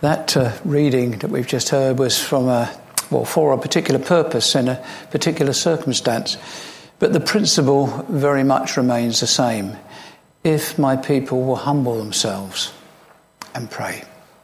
That reading that we've just heard was from for a particular purpose in a particular circumstance. But the principle very much remains the same. If my people will humble themselves and pray.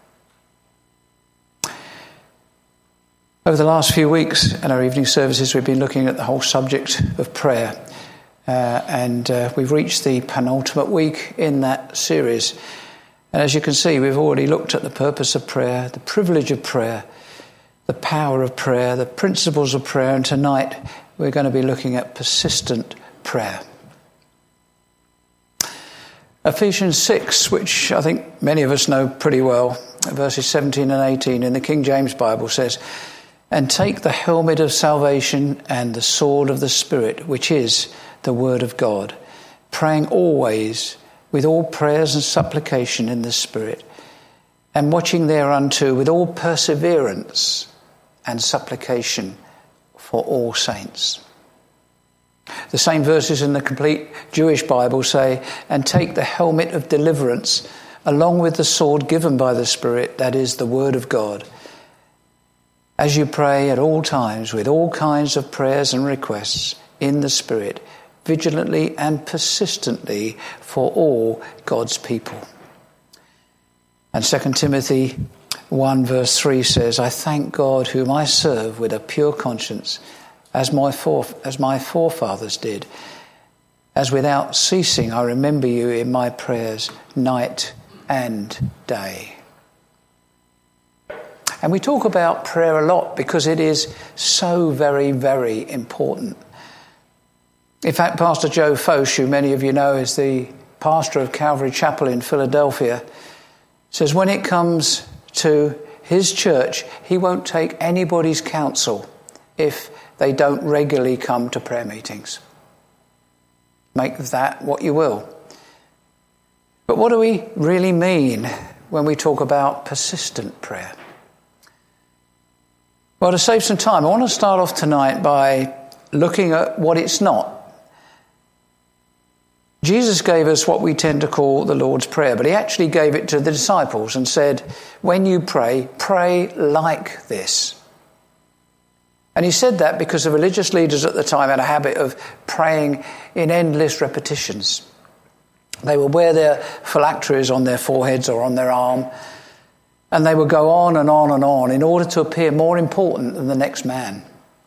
Over the last few weeks in our evening services, we've been looking at the whole subject of prayer. And we've reached the penultimate week in that series. And as you can see, we've already looked at the purpose of prayer, the privilege of prayer, the power of prayer, the principles of prayer. And tonight we're going to be looking at persistent prayer. Ephesians 6, which I think many of us know pretty well, verses 17 and 18 in the King James Bible says, "And take the helmet of salvation and the sword of the Spirit, which is the word of God, praying always with all prayers and supplication in the Spirit, and watching thereunto with all perseverance and supplication for all saints." The same verses in the complete Jewish Bible say, "And take the helmet of deliverance along with the sword given by the Spirit, that is the word of God, as you pray at all times with all kinds of prayers and requests in the Spirit, vigilantly and persistently for all God's people." And 2 Timothy 1 verse 3 says, "I thank God whom I serve with a pure conscience, as my forefathers did, as without ceasing I remember you in my prayers night and day." And we talk about prayer a lot because it is so very, very important. In fact, Pastor Joe Foch, who many of you know is the pastor of Calvary Chapel in Philadelphia, says when it comes to his church, he won't take anybody's counsel if they don't regularly come to prayer meetings. Make of that what you will. But what do we really mean when we talk about persistent prayer? Well, to save some time, I want to start off tonight by looking at what it's not. Jesus gave us what we tend to call the Lord's Prayer, but he actually gave it to the disciples and said, when you pray, pray like this. And he said that because the religious leaders at the time had a habit of praying in endless repetitions. They would wear their phylacteries on their foreheads or on their arm, and they would go on and on and on in order to appear more important than the next man.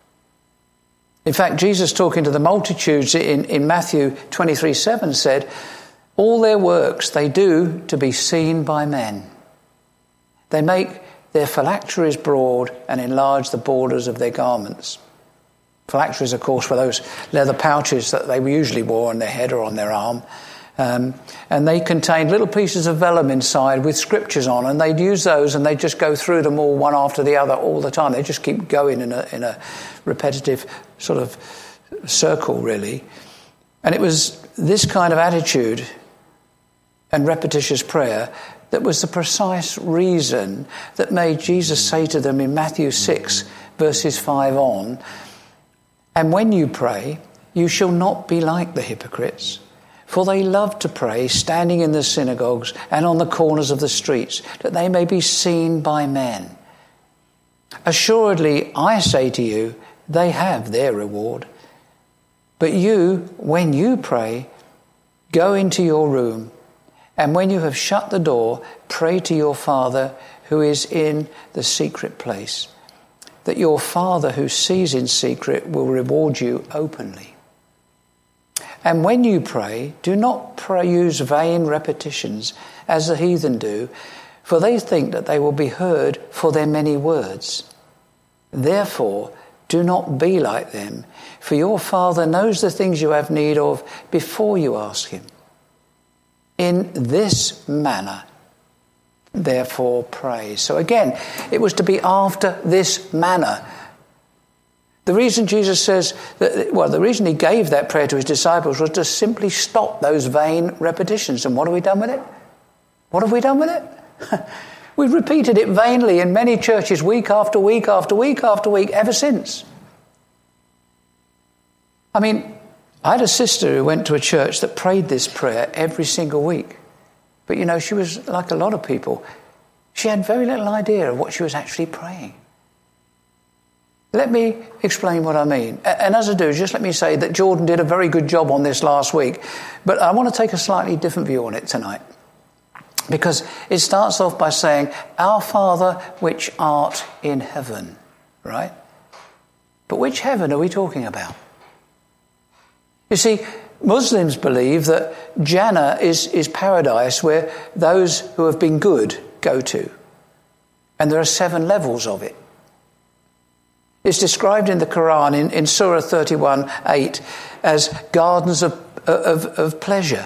In fact, Jesus, talking to the multitudes in Matthew 23:7, said, "All their works they do to be seen by men. They make their phylacteries broad and enlarge the borders of their garments." Phylacteries, of course, were those leather pouches that they usually wore on their head or on their arm. And they contained little pieces of vellum inside with scriptures on, and they'd use those and they'd just go through them all one after the other all the time. They just keep going in a repetitive sort of circle, really. And it was this kind of attitude and repetitious prayer that was the precise reason that made Jesus say to them in Matthew 6, verses 5 on, "And when you pray, you shall not be like the hypocrites, for they love to pray, standing in the synagogues and on the corners of the streets, that they may be seen by men. Assuredly, I say to you, they have their reward. But you, when you pray, go into your room, and when you have shut the door, pray to your Father who is in the secret place, that your Father who sees in secret will reward you openly. And when you pray, do not use vain repetitions as the heathen do, for they think that they will be heard for their many words. Therefore, do not be like them, for your Father knows the things you have need of before you ask him. In this manner, therefore, pray." So again, it was to be after this manner. The reason Jesus says the reason he gave that prayer to his disciples was to simply stop those vain repetitions. And what have we done with it? What have we done with it? We've repeated it vainly in many churches week after week after week after week ever since. I mean, I had a sister who went to a church that prayed this prayer every single week. But, she was like a lot of people. She had very little idea of what she was actually praying. Let me explain what I mean. And as I do, just let me say that Jordan did a very good job on this last week, but I want to take a slightly different view on it tonight. Because it starts off by saying, Our Father which art in heaven, right? But which heaven are we talking about? You see, Muslims believe that Jannah is paradise where those who have been good go to. And there are 7 levels of it. It's described in the Quran in Surah 31:8 as gardens of pleasure.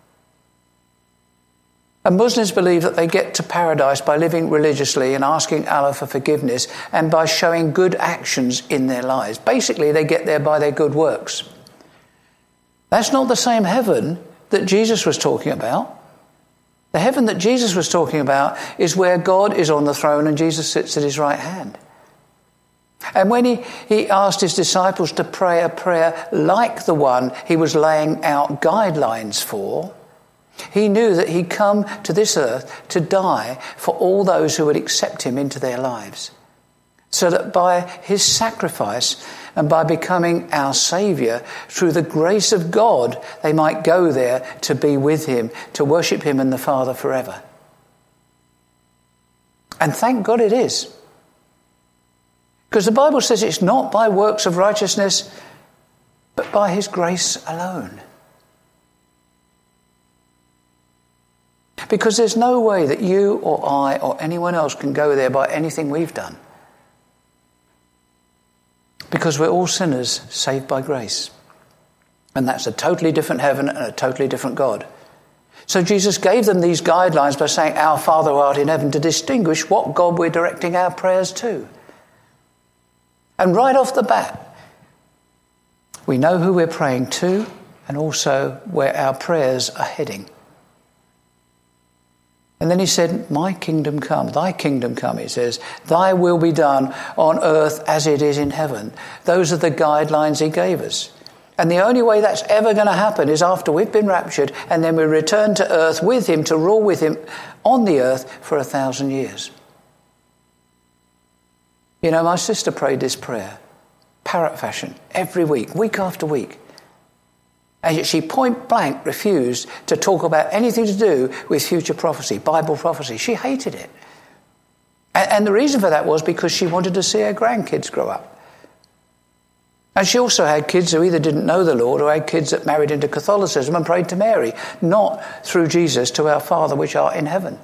And Muslims believe that they get to paradise by living religiously and asking Allah for forgiveness and by showing good actions in their lives. Basically, they get there by their good works. That's not the same heaven that Jesus was talking about. The heaven that Jesus was talking about is where God is on the throne and Jesus sits at his right hand. And when he asked his disciples to pray a prayer like the one he was laying out guidelines for, he knew that he'd come to this earth to die for all those who would accept him into their lives. So that by his sacrifice and by becoming our Saviour, through the grace of God, they might go there to be with him, to worship him and the Father forever. And thank God it is. Because the Bible says it's not by works of righteousness, but by his grace alone. Because there's no way that you or I or anyone else can go there by anything we've done. Because we're all sinners saved by grace. And that's a totally different heaven and a totally different God. So Jesus gave them these guidelines by saying, Our Father who art in heaven, to distinguish what God we're directing our prayers to. And right off the bat, we know who we're praying to and also where our prayers are heading. And then he said, My kingdom come, thy kingdom come, he says, thy will be done on earth as it is in heaven. Those are the guidelines he gave us. And the only way that's ever going to happen is after we've been raptured and then we return to earth with him to rule with him on the earth for 1,000 years. You know, my sister prayed this prayer, parrot fashion, every week after week. And yet she point blank refused to talk about anything to do with future prophecy, Bible prophecy. She hated it. And the reason for that was because she wanted to see her grandkids grow up. And she also had kids who either didn't know the Lord or had kids that married into Catholicism and prayed to Mary, not through Jesus to our Father which art in heaven.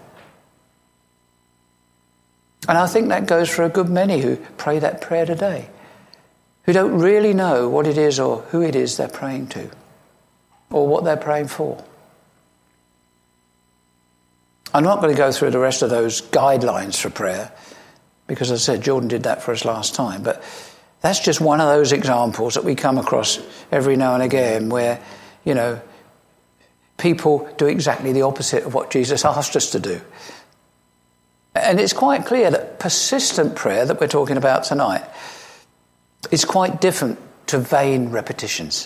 And I think that goes for a good many who pray that prayer today, who don't really know what it is or who it is they're praying to, or what they're praying for. I'm not going to go through the rest of those guidelines for prayer, because as I said, Jordan did that for us last time, but that's just one of those examples that we come across every now and again where, you know, people do exactly the opposite of what Jesus asked us to do. And it's quite clear that persistent prayer that we're talking about tonight is quite different to vain repetitions.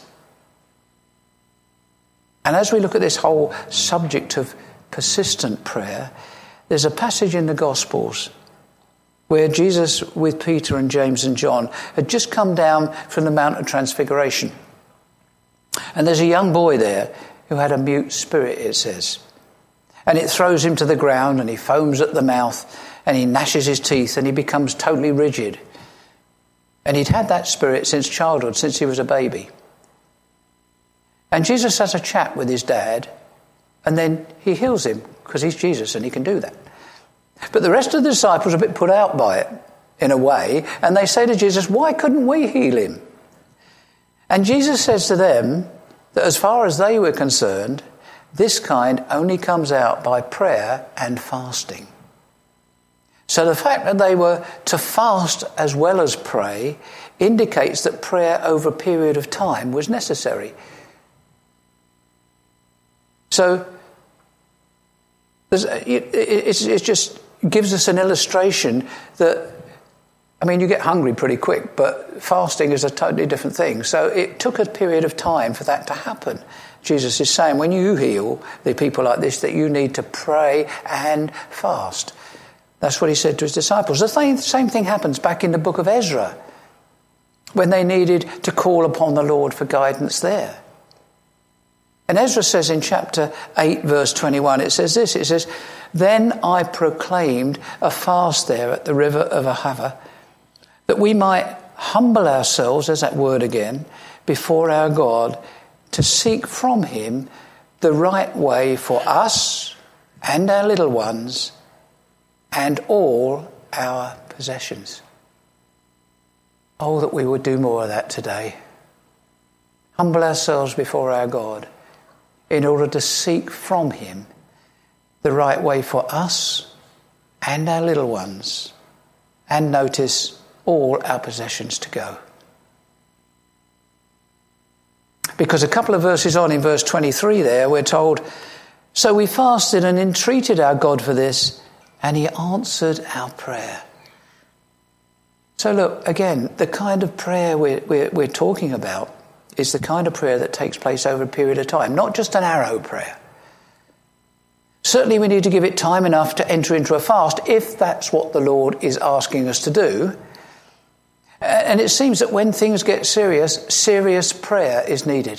And as we look at this whole subject of persistent prayer, there's a passage in the Gospels where Jesus, with Peter and James and John, had just come down from the Mount of Transfiguration. And there's a young boy there who had a mute spirit, it says. And it throws him to the ground and he foams at the mouth and he gnashes his teeth and he becomes totally rigid. And he'd had that spirit since childhood, since he was a baby. And Jesus has a chat with his dad and then he heals him because he's Jesus and he can do that. But the rest of the disciples are a bit put out by it in a way, and they say to Jesus, why couldn't we heal him? And Jesus says to them that as far as they were concerned, this kind only comes out by prayer and fasting. So the fact that they were to fast as well as pray indicates that prayer over a period of time was necessary. So it just gives us an illustration that, I mean, you get hungry pretty quick, but fasting is a totally different thing. So it took a period of time for that to happen. Jesus is saying, when you heal the people like this, that you need to pray and fast. That's what he said to his disciples. The same thing happens back in the book of Ezra, when they needed to call upon the Lord for guidance there. And Ezra says in chapter 8, verse 21, it says this, it says, "Then I proclaimed a fast there at the river of Ahava, that we might humble ourselves," there's that word again, "before our God, to seek from him the right way for us and our little ones and all our possessions." Oh, that we would do more of that today. Humble ourselves before our God in order to seek from him the right way for us and our little ones, and notice, all our possessions to go. Because a couple of verses on in verse 23 there, we're told, "So we fasted and entreated our God for this, and he answered our prayer." So look, again, the kind of prayer we're talking about is the kind of prayer that takes place over a period of time, not just an arrow prayer. Certainly we need to give it time enough to enter into a fast, if that's what the Lord is asking us to do. And it seems that when things get serious prayer is needed.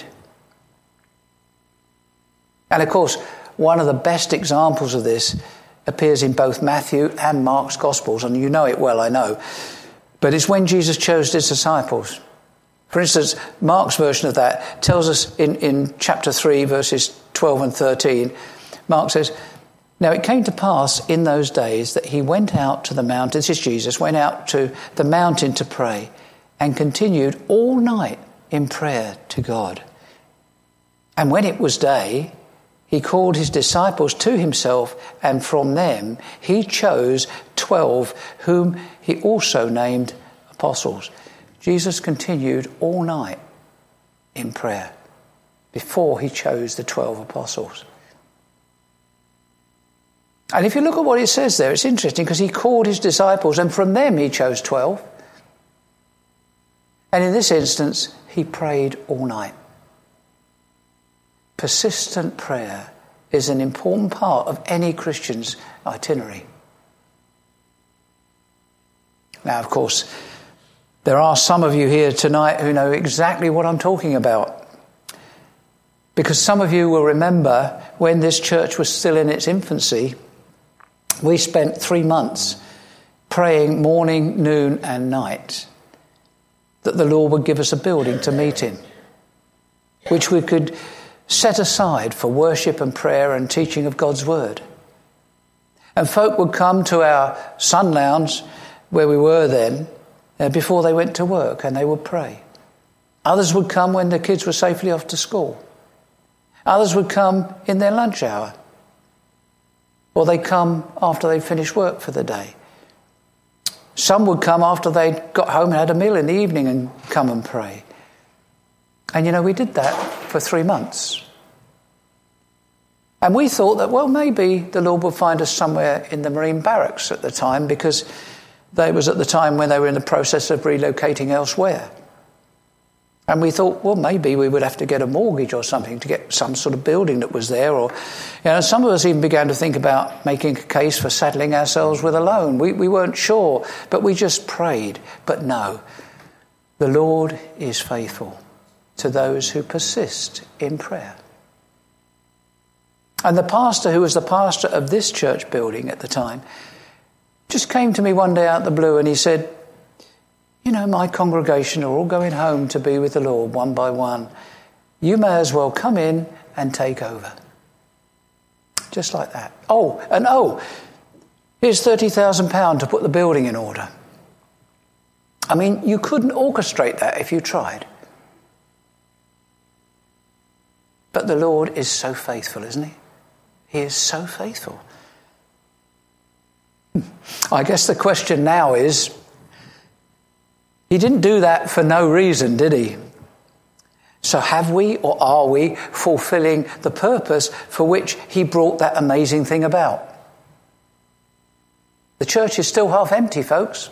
And of course, one of the best examples of this appears in both Matthew and Mark's Gospels, and you know it well, I know. But it's when Jesus chose his disciples. For instance, Mark's version of that tells us in chapter 3, verses 12 and 13, Mark says, "Now it came to pass in those days that he went out to the mountain," this is Jesus, "went out to the mountain to pray, and continued all night in prayer to God. And when it was day, he called his disciples to himself, and from them he chose 12, whom he also named apostles." Jesus continued all night in prayer before he chose the 12 apostles. And if you look at what it says there, it's interesting, because he called his disciples and from them he chose 12. And in this instance, he prayed all night. Persistent prayer is an important part of any Christian's itinerary. Now, of course, there are some of you here tonight who know exactly what I'm talking about. Because some of you will remember when this church was still in its infancy, we spent 3 months praying morning, noon and night that the Lord would give us a building to meet in, which we could set aside for worship and prayer and teaching of God's word. And folk would come to our sun lounge where we were then before they went to work, and they would pray. Others would come when the kids were safely off to school. Others would come in their lunch hour. Or they'd come after they'd finished work for the day. Some would come after they'd got home and had a meal in the evening and come and pray. And we did that for 3 months. And we thought that, well, maybe the Lord would find us somewhere in the Marine Barracks at the time, because they was at the time when they were in the process of relocating elsewhere. And we thought, well, maybe we would have to get a mortgage or something to get some sort of building that was there. Or, some of us even began to think about making a case for settling ourselves with a loan. We weren't sure, but we just prayed. But no, the Lord is faithful to those who persist in prayer. And the pastor, who was the pastor of this church building at the time, just came to me one day out of the blue and he said, my congregation are all going home to be with the Lord one by one. You may as well come in and take over. Just like that. Here's £30,000 to put the building in order. I mean, you couldn't orchestrate that if you tried. But the Lord is so faithful, isn't he? He is so faithful. I guess the question now is, he didn't do that for no reason, did he? So have we, or are we fulfilling the purpose for which he brought that amazing thing about? The church is still half empty, folks.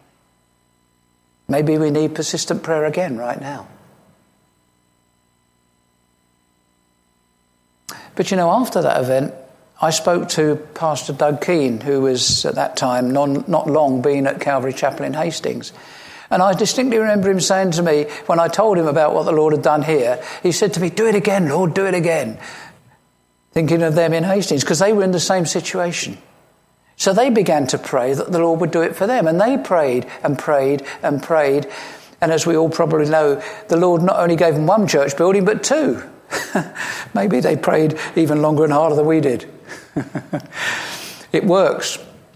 Maybe we need persistent prayer again right now. But after that event, I spoke to Pastor Doug Keane, who was at that time not long been at Calvary Chapel in Hastings. And I distinctly remember him saying to me, when I told him about what the Lord had done here, he said to me, "Do it again, Lord, do it again." Thinking of them in Hastings, because they were in the same situation. So they began to pray that the Lord would do it for them. And they prayed and prayed and prayed. And as we all probably know, the Lord not only gave them one church building, but two. Maybe they prayed even longer and harder than we did. It works.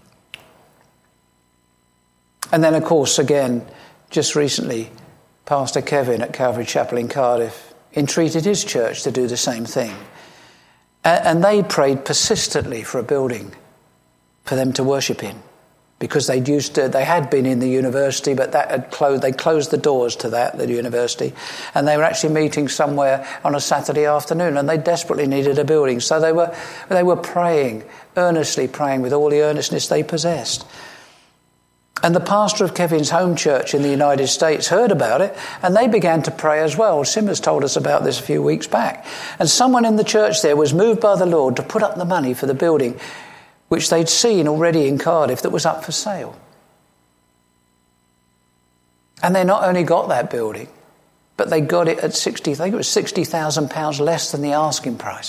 And then, of course, again, just recently, Pastor Kevin at Calvary Chapel in Cardiff entreated his church to do the same thing. And they prayed persistently for a building for them to worship in, because they had been in the university, but that had closed. They closed the doors to the university, and they were actually meeting somewhere on a Saturday afternoon, and they desperately needed a building. So they were praying, earnestly praying with all the earnestness they possessed. And the pastor of Kevin's home church in the United States heard about it, and they began to pray as well. Simmers told us about this a few weeks back. And someone in the church there was moved by the Lord to put up the money for the building, which they'd seen already in Cardiff, that was up for sale. And they not only got that building, but they got it at £60,000 less than the asking price.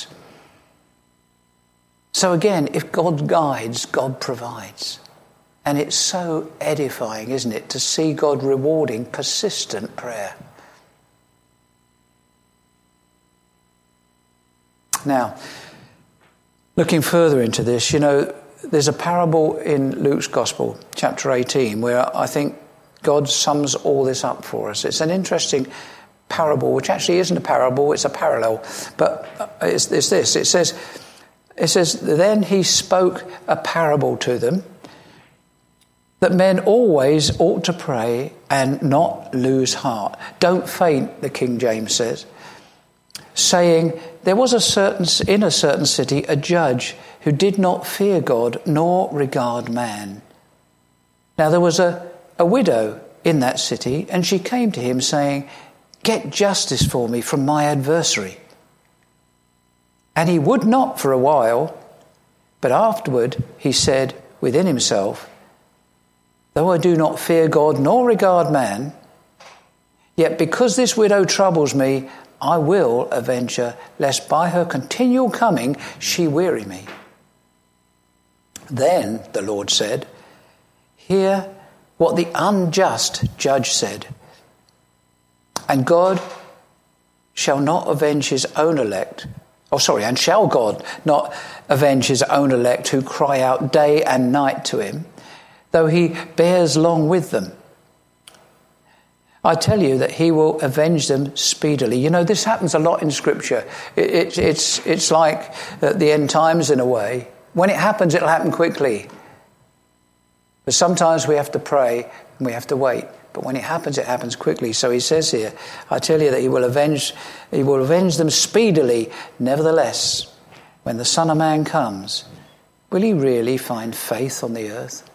So again, if God guides, God provides. And it's so edifying, isn't it, to see God rewarding persistent prayer. Now, looking further into this, there's a parable in Luke's Gospel, chapter 18, where I think God sums all this up for us. It's an interesting parable, which actually isn't a parable, it's a parallel. But it's this. It says, then he spoke a parable to them, that men always ought to pray and not lose heart. Don't faint, the King James says, saying, there was in a certain city a judge who did not fear God nor regard man. Now there was a widow in that city, and she came to him saying, get justice for me from my adversary. And he would not for a while, but afterward he said within himself, though I do not fear God nor regard man, yet because this widow troubles me, I will avenge her, lest by her continual coming she weary me. Then the Lord said, hear what the unjust judge said. And God shall not avenge his own elect. And shall God not avenge his own elect who cry out day and night to him, though he bears long with them? I tell you that he will avenge them speedily. This happens a lot in Scripture. It's like the end times in a way. When it happens, it'll happen quickly. But sometimes we have to pray and we have to wait. But when it happens quickly. So he says here, I tell you that he will avenge them speedily. Nevertheless, when the Son of Man comes, will he really find faith on the earth?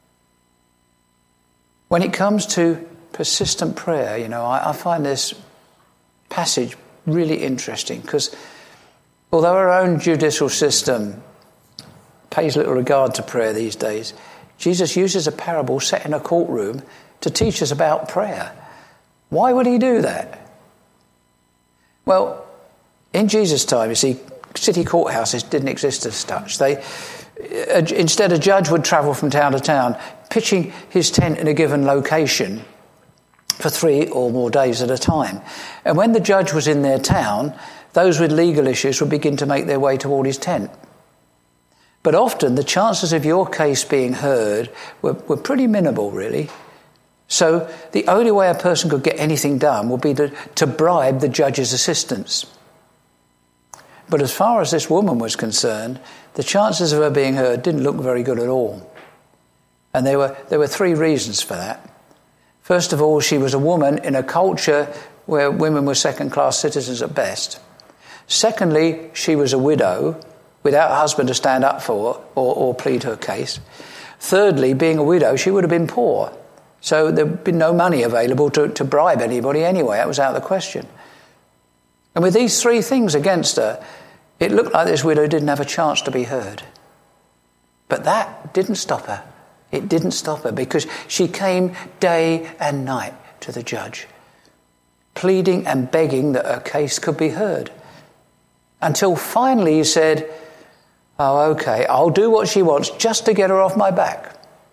When it comes to persistent prayer, I find this passage really interesting, because although our own judicial system pays little regard to prayer these days, Jesus uses a parable set in a courtroom to teach us about prayer. Why would he do that? Well, in Jesus' time, you see, city courthouses didn't exist as such. Instead, a judge would travel from town to town, pitching his tent in a given location for 3 or more days at a time. And when the judge was in their town, those with legal issues would begin to make their way toward his tent. But often the chances of your case being heard were pretty minimal, really. So the only way a person could get anything done would be to bribe the judge's assistants. But as far as this woman was concerned, the chances of her being heard didn't look very good at all. And there were 3 reasons for that. First of all, she was a woman in a culture where women were second-class citizens at best. Secondly, she was a widow without a husband to stand up for or plead her case. Thirdly, being a widow, she would have been poor. So there'd been no money available to bribe anybody anyway. That was out of the question. And with these 3 things against her, it looked like this widow didn't have a chance to be heard. But that didn't stop her. It didn't stop her, because she came day and night to the judge, pleading and begging that her case could be heard. Until finally he said, "Oh, okay, I'll do what she wants just to get her off my back."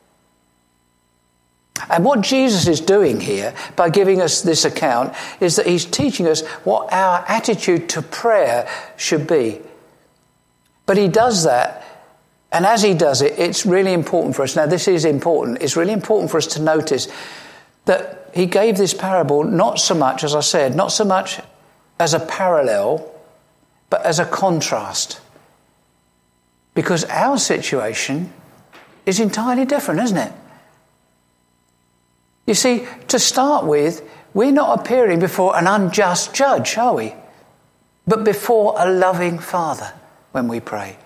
And what Jesus is doing here by giving us this account is that he's teaching us what our attitude to prayer should be. But he does that, and as he does it, it's really important for us. Now, this is important. It's really important for us to notice that he gave this parable not so much, as I said, not so much as a parallel, but as a contrast. Because our situation is entirely different, isn't it? You see, to start with, we're not appearing before an unjust judge, are we? But before a loving Father when we pray.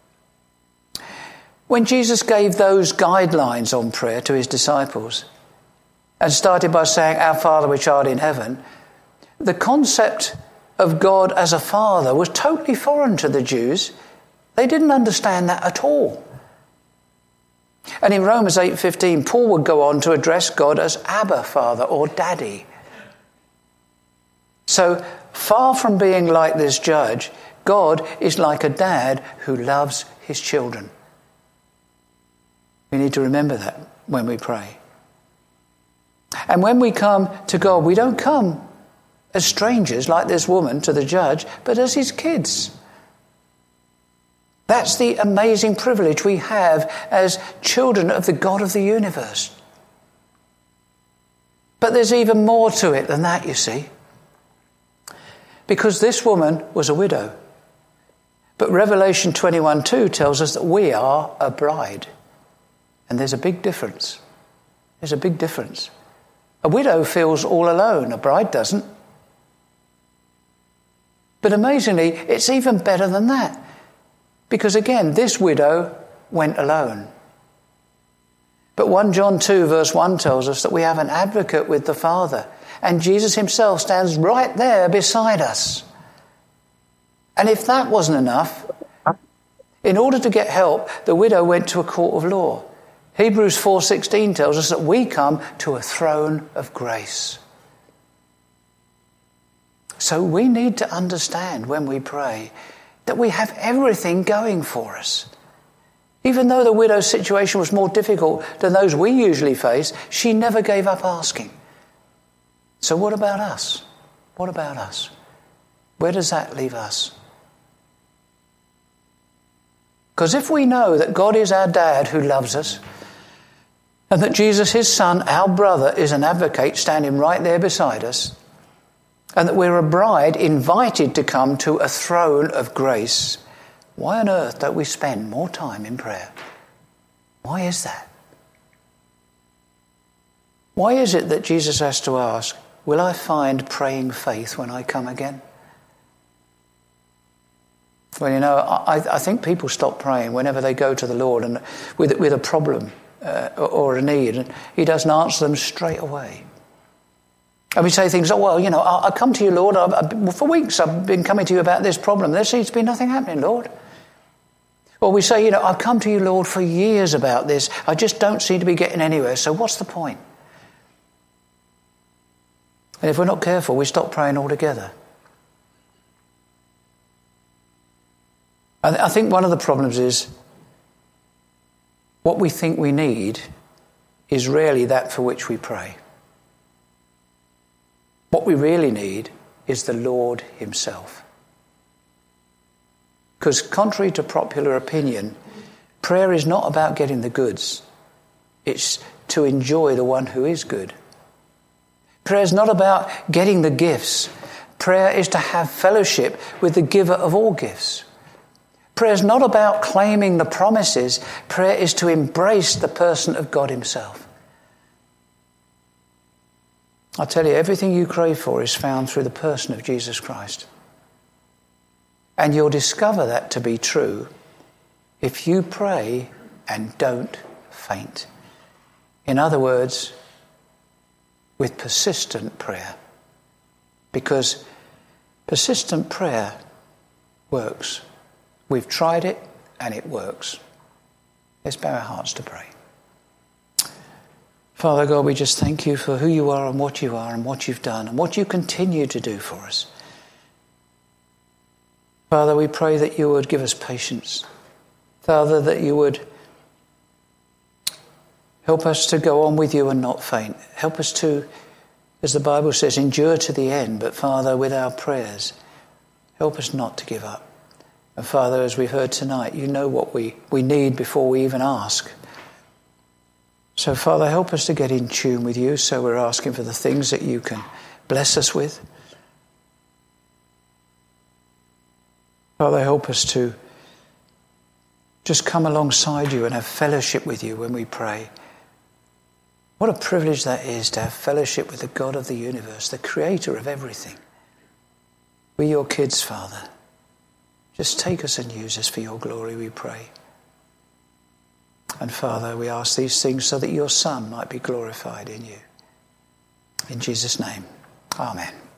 When Jesus gave those guidelines on prayer to his disciples and started by saying, "Our Father which art in heaven," the concept of God as a father was totally foreign to the Jews. They didn't understand that at all. And in Romans 8:15, Paul would go on to address God as Abba, Father, or Daddy. So, far from being like this judge, God is like a dad who loves his children. We need to remember that when we pray. And when we come to God, we don't come as strangers like this woman to the judge, but as his kids. That's the amazing privilege we have as children of the God of the universe. But there's even more to it than that, you see. Because this woman was a widow. But Revelation 21:2 tells us that we are a bride. And there's a big difference. There's a big difference. A widow feels all alone. A bride doesn't. But amazingly, it's even better than that. Because again, this widow went alone. But 1 John 2 verse 1 tells us that we have an advocate with the Father. And Jesus himself stands right there beside us. And if that wasn't enough, in order to get help, the widow went to a court of law. Hebrews 4:16 tells us that we come to a throne of grace. So we need to understand when we pray that we have everything going for us. Even though the widow's situation was more difficult than those we usually face, she never gave up asking. So what about us? What about us? Where does that leave us? Because if we know that God is our dad who loves us, and that Jesus, his son, our brother, is an advocate standing right there beside us, and that we're a bride invited to come to a throne of grace, why on earth don't we spend more time in prayer? Why is that? Why is it that Jesus has to ask, will I find praying faith when I come again? Well, you know, I think people stop praying whenever they go to the Lord and with a problem or a need, and he doesn't answer them straight away. And we say things, oh, well, you know, I come to you, Lord. For weeks I've been coming to you about this problem. There seems to be nothing happening, Lord. Or we say, you know, I've come to you, Lord, for years about this. I just don't seem to be getting anywhere. So what's the point? And if we're not careful, we stop praying altogether. I think one of the problems is what we think we need is rarely that for which we pray. What we really need is the Lord himself. Because contrary to popular opinion, prayer is not about getting the goods. It's to enjoy the one who is good. Prayer is not about getting the gifts. Prayer is to have fellowship with the giver of all gifts. Prayer is not about claiming the promises. Prayer is to embrace the person of God himself. I tell you, everything you crave for is found through the person of Jesus Christ. And you'll discover that to be true if you pray and don't faint. In other words, with persistent prayer. Because persistent prayer works. We've tried it and it works. Let's bow our hearts to pray. Father God, we just thank you for who you are and what you've done and what you continue to do for us. Father, we pray that you would give us patience. Father, that you would help us to go on with you and not faint. Help us to, as the Bible says, endure to the end. But Father, with our prayers, help us not to give up. And Father, as we've heard tonight, you know what we need before we even ask. So Father, help us to get in tune with you. So we're asking for the things that you can bless us with. Father, help us to just come alongside you and have fellowship with you when we pray. What a privilege that is to have fellowship with the God of the universe, the creator of everything. We're your kids, Father. Just take us and use us for your glory, we pray. And Father, we ask these things so that your Son might be glorified in you. In Jesus' name, amen.